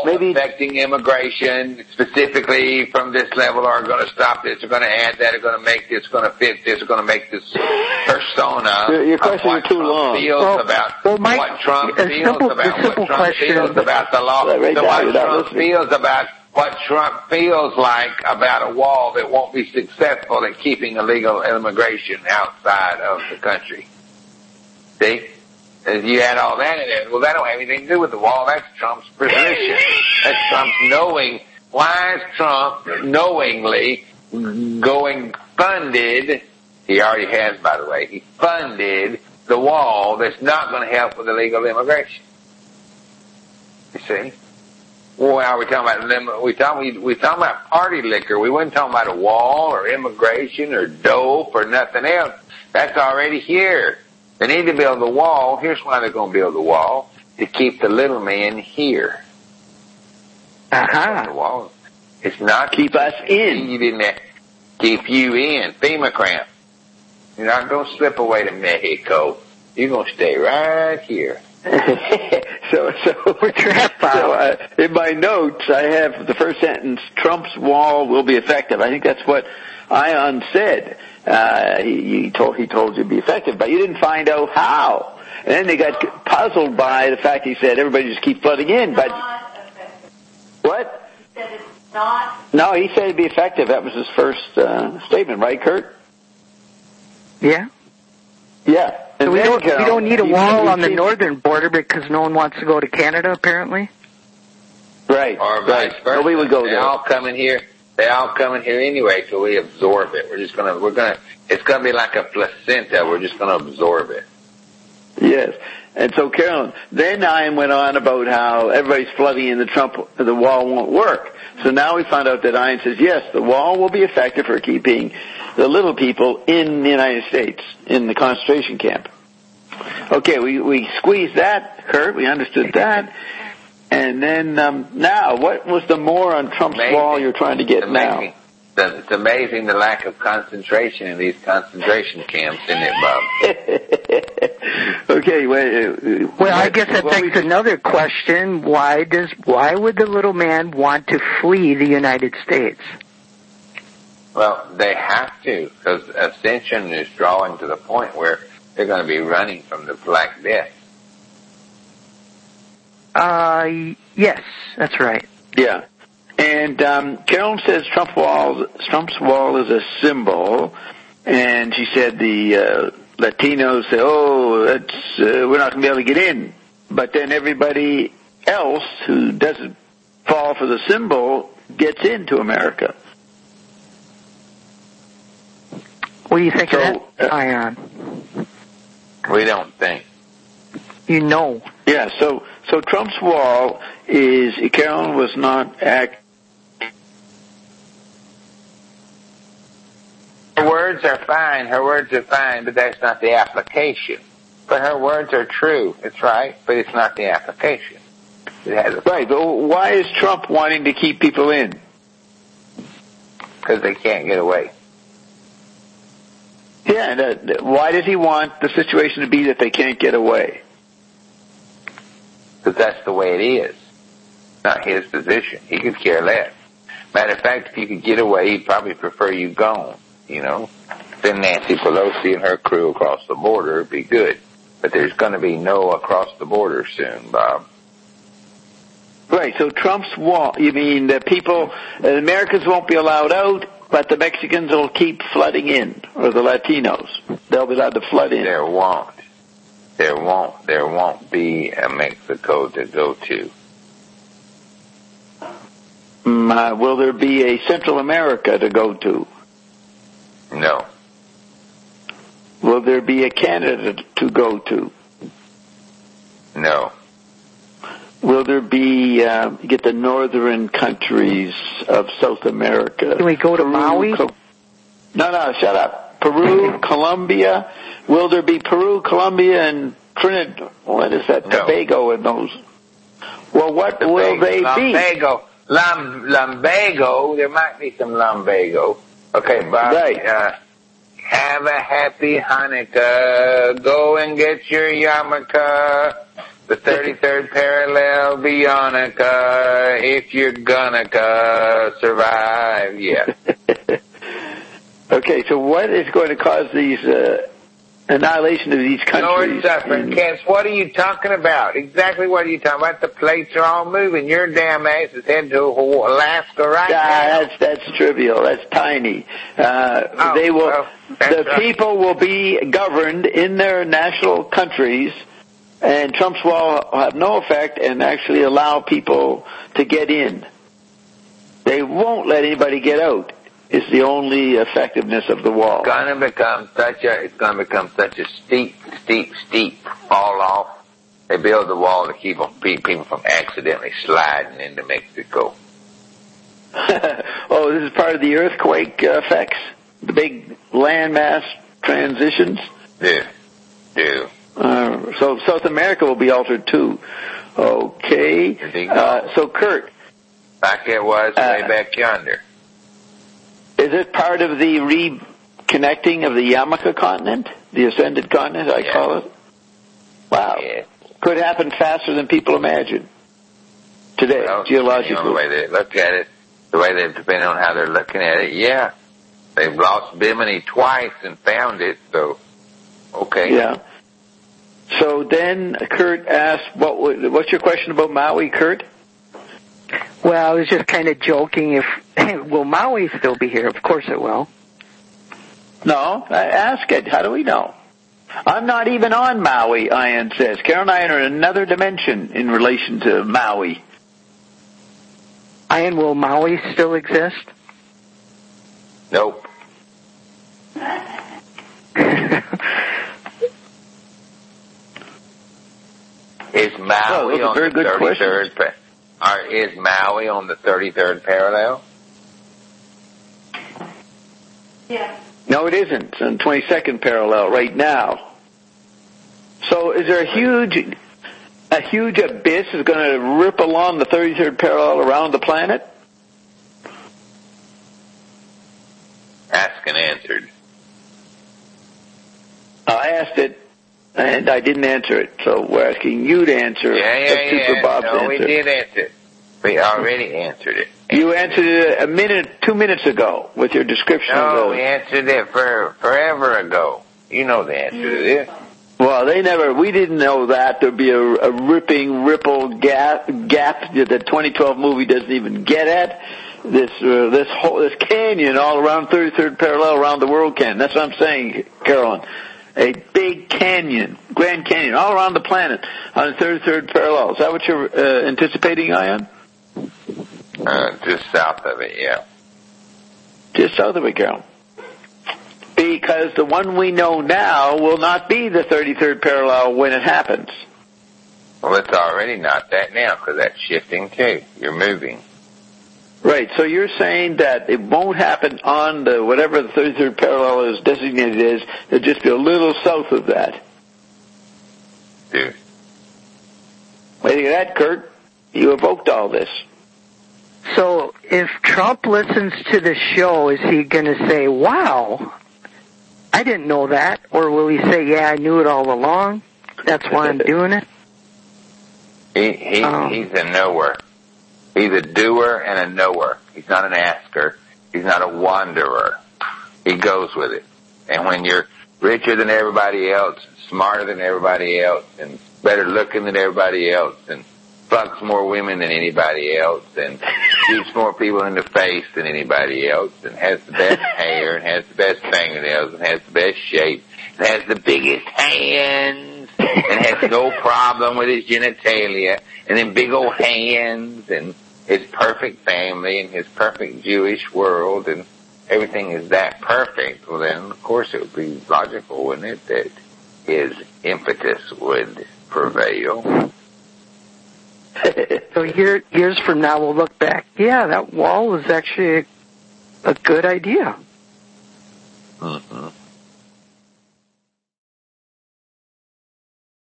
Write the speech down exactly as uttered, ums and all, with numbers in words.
wall maybe, affecting immigration specifically from this level are going to stop this, are going to add that, are going to make this, going to fit this, are going to make this persona. Your, your question is too Trump long. Feels well, about well, Mike, what Trump a feels simple, about a simple what Trump question. feels about the law. Right so down, what Trump listening. feels about what Trump feels like about a wall that won't be successful at keeping illegal immigration outside of the country. See? If you add all that in there, well, that don't have anything to do with the wall. That's Trump's position. That's Trump's knowing. Why is Trump knowingly going funded, he already has, by the way, he funded the wall that's not going to help with illegal immigration? You see? Well, are we talking about, we talking, we, we talking about party liquor. We weren't talking about a wall or immigration or dope or nothing else. That's already here. They need to build the wall. Here's why they're going to build the wall: to keep the little man here. Uh-huh. The wall. It's not keep us in. You didn't keep you in. FEMA cramp. You're not going to slip away to Mexico. You're going to stay right here. so, so, We're trapped. so uh, in my notes, I have the first sentence: Trump's wall will be effective. I think that's what Ion said. Uh, he, he told he told you to be effective, but you didn't find out how. And then they got puzzled by the fact he said everybody just keep flooding in. But what? He said it's not. No, he said it'd be effective. That was his first uh, statement, right, Kurt? Yeah. Yeah. So we then, don't, Carol, we don't need a you- wall you on the think- northern border because no one wants to go to Canada, apparently. Right. Or right. vice versa. Nobody would go they there. all come in here. They all come in here anyway, so we absorb it. We're just gonna, we're gonna, it's gonna be like a placenta. We're just gonna absorb it. Yes. And so, Carolyn, then Ian went on about how everybody's flooding in the Trump, the wall won't work. So now we found out that Ian says, yes, the wall will be effective for keeping the little people in the United States, in the concentration camp. Okay, we, we squeezed that, Kurt. We understood that. And then, um, now, what was the more on Trump's Amazing. wall you're trying to get It's now? amazing. The, it's amazing the lack of concentration in these concentration camps, isn't it, Bob? Okay, well, uh, Well, I guess that well, begs we- another question. Why does, why would the little man want to flee the United States? Well, they have to, because Ascension is drawing to the point where they're going to be running from the Black Death. Uh, yes, that's right. Yeah. And um, Carolyn says Trump wall, Trump's wall is a symbol, and she said the uh, Latinos say, oh, that's, uh, we're not going to be able to get in. But then everybody else who doesn't fall for the symbol gets into America. What do you think So, of that, uh, Ion? We don't think. You know. Yeah, so so Trump's wall is, Carolyn was not act. Her words are fine, her words are fine, but that's not the application. But her words are true, it's right, but it's not the application. It has a, Right, but why is Trump wanting to keep people in? because they can't get away. Yeah, and, uh, why does he want the situation to be that they can't get away? Because that's the way it is. Not his position. He could care less. Matter of fact, if you could get away, he'd probably prefer you gone, you know. Then Nancy Pelosi and her crew across the border would be good. But there's going to be no across the border soon, Bob. Right, so Trump's wall, you mean the people, the Americans won't be allowed out, but the Mexicans will keep flooding in, or the Latinos. They'll be allowed to flood in. There won't. There won't. There won't be a Mexico to go to. Mm, uh, will there be a Central America to go to? No. Will there be a Canada to go to? No. Will there be, uh, get the northern countries of South America? Can we go to Peru, Maui? Co- no, no, shut up. Peru, Colombia. Will there be Peru, Colombia, and Trinidad? What is that? No. Tobago and those. Well, what will they be? Lumbago. Lum, lumbago. There might be some lumbago. Okay, Bob. Right. Uh, have a happy Hanukkah. Go and get your yarmulke. The thirty-third parallel No Bionica, if you're gonna uh, survive, yeah. Okay, so what is going to cause these uh, annihilation of these countries? Lord suffering, Kents, what are you talking about? Exactly what are you talking about? The plates are all moving. Your damn ass is heading to Alaska right yeah, now. That's that's trivial. That's tiny. Uh, Oh, they will. well, the right. people will be governed in their national countries, and Trump's wall will have no effect and actually allow people to get in. They won't let anybody get out. Is the only effectiveness of the wall. It's gonna become such a, it's gonna become such a steep, steep, steep fall off. They build the wall to keep people from accidentally sliding into Mexico. Oh, this is part of the earthquake uh, effects? The big landmass transitions? Do, do. Uh, so South America will be altered too. Okay. Uh, so Kurt. Like it was uh, way back yonder. Is it part of the reconnecting of the Yamaka continent? The ascended continent, I yeah. call it? Wow. Yeah. Could happen faster than people imagine today, Well, geologically. You know, the way they look at it, the way they, depending on how they're looking at it, yeah. They've lost Bimini twice and found it, so, okay. Yeah. So then Kurt asked, what, what's your question about Maui, Kurt? Well, I was just kind of joking. If will Maui still be here? Of course it will. No, I ask it. How do we know? I'm not even on Maui, Ian says. Carol and I are in another dimension in relation to Maui. Ian, will Maui still exist? Nope. Is Maui oh, on the thirty-third? Pa- or is Maui on the thirty-third parallel? Yeah. No, it isn't. It's on twenty-second parallel right now. So is there a huge, a huge abyss is going to rip along the thirty-third parallel around the planet? Asked and answered. I asked it, and I didn't answer it. So we're asking you to answer. Yeah, yeah, Substitute yeah. for Bob's no, we answer. did answer it. We already answered it. You answered it a minute, two minutes ago with your description No, of the... we answered it for forever ago. You know the answer to this. Well, they never, we didn't know that. There'd be a, a ripping ripple gap, gap that the twenty twelve movie doesn't even get at. This, uh, this whole, this canyon all around thirty-third parallel around the world canyon. That's what I'm saying, Carolyn. A big canyon, Grand Canyon, all around the planet on the thirty-third parallel. Is that what you're uh, anticipating, Ian? Uh, just south of it, yeah. Just south of it, Carol. Because the one we know now will not be the thirty-third parallel when it happens. Well, it's already not that now because that's shifting too. You're moving. Right, so you're saying that it won't happen on the whatever the thirty-third parallel is designated as, it'll just be a little south of that. Dude. What do you think of that, Kurt? You evoked all this. So if Trump listens to the show, is he going to say, wow, I didn't know that? Or will he say, yeah, I knew it all along. That's why I'm doing it? He, he Um. He's a knower. He's a doer and a knower. He's not an asker. He's not a wanderer. He goes with it. And when you're richer than everybody else, smarter than everybody else, and better looking than everybody else, and fucks more women than anybody else, and shoots more people in the face than anybody else, and has the best hair, and has the best fingernails, and has the best shape, and has the biggest hands, and has no problem with his genitalia, and then big old hands, and his perfect family, and his perfect Jewish world, and everything is that perfect. Well, then, of course, it would be logical, wouldn't it, that his impetus would prevail. So year, years from now, we'll look back. Yeah, that wall was actually a, a good idea. Mm-hmm.